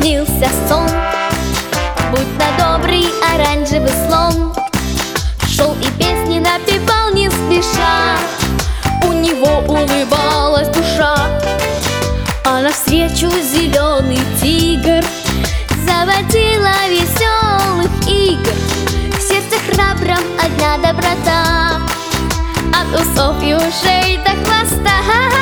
снился сон, будто добрый оранжевый слон шел и песни напевал не спеша. У него улыбалась душа, а навстречу зеленый тигр заводила веселых игр. В сердце храбром одна доброта, от усов и ушей до хвоста.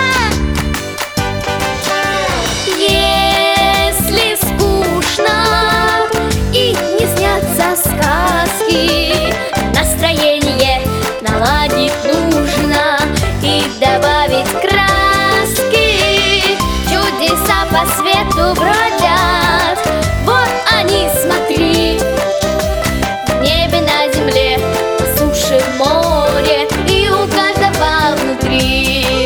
Если скучно и не снятся сказки, настроение наладить нужно и добавить краски. Чудеса по свету бродят, вот они, смотри. В небе, на земле, на суше, в море, и у каждого внутри.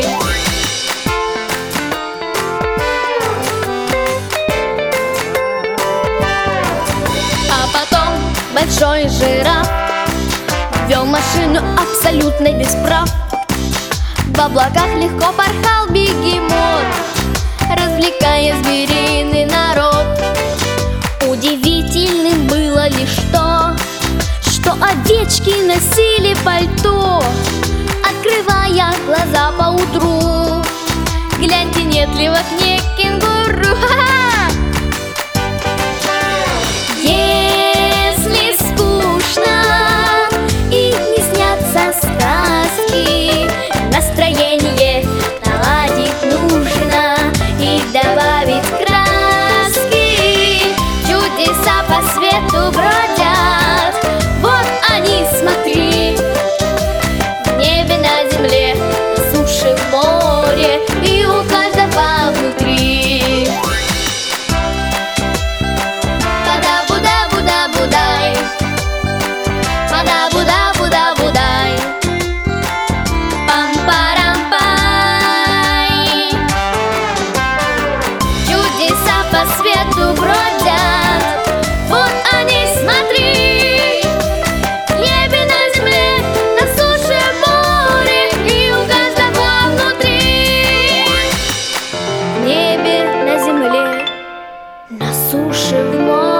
А потом большой жираф вел машину абсолютно без прав. В облаках легко порхал бегемот, развлекая звериный народ. Удивительным было лишь то, что овечки носили пальто, открывая глаза поутру. Гляньте, нет ли в окне кенгуру? Если скучно и не снятся сказки, настроение наладить нужно и добавить краски. Чудеса по свету бродят, вот они, смотри. В небе, на земле, на суше, в море, и у каждого внутри. Бада-буда-буда-будай, бада-буда-буда-будай, пам-парам-пай. Чудеса по свету бродят, вот они, смотри. В небе, на земле, на суше, в море, и у каждого внутри. В небе, на земле, на суше, в море.